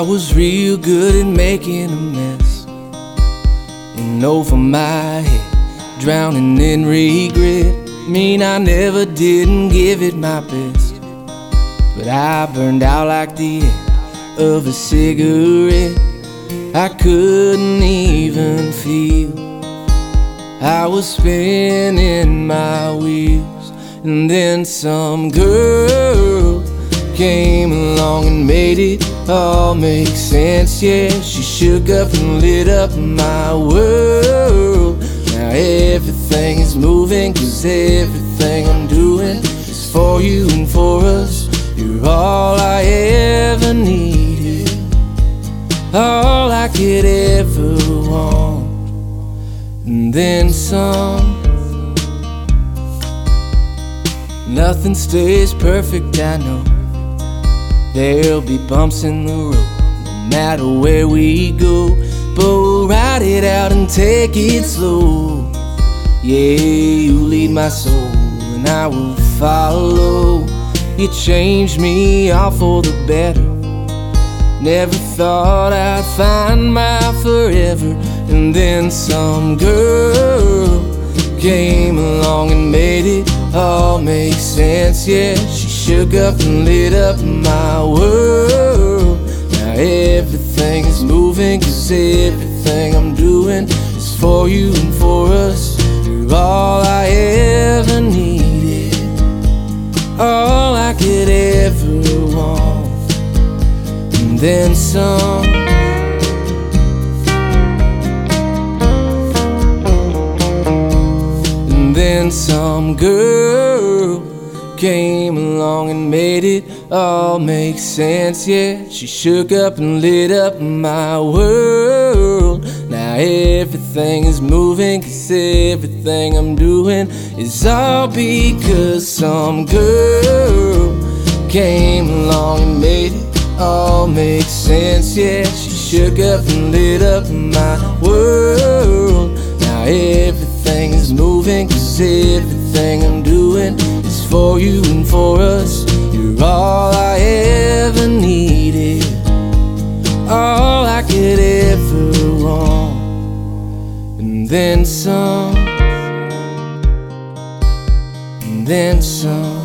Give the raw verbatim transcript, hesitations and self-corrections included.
I was real good at making a mess, and over my head, drowning in regret. Mean I never didn't give it my best, but I burned out like the end of a cigarette. I couldn't even feel. I was spinning my wheels, and then some girl came along and made it all make sense. Yeah, she shook up and lit up my world. Now everything is moving, 'cause everything I'm doing is for you and for us. You're all I ever needed, all I could ever want, and then some. Nothing stays perfect, I know. There'll be bumps in the road, no matter where we go, but we'll ride it out and take it slow. Yeah, you lead my soul and I will follow. You changed me all for the better. Never thought I'd find my forever, and then some girl came along and made it all make sense. Yeah, she shook up and lit up my world. Now everything is moving, 'cause everything I'm doing is for you and for us. You're all I ever needed, all I could ever want, and then some. And then some girl came along and made it all make sense. Yeah, she shook up and lit up my world. Now everything is moving, 'cause everything I'm doing is all because some girl came along and made it all make sense. Yeah, she shook up and lit up my world. Now everything is moving, 'cause everything I'm doing is for you and for us. You're all I ever needed, all I could ever want, and then some, and then some.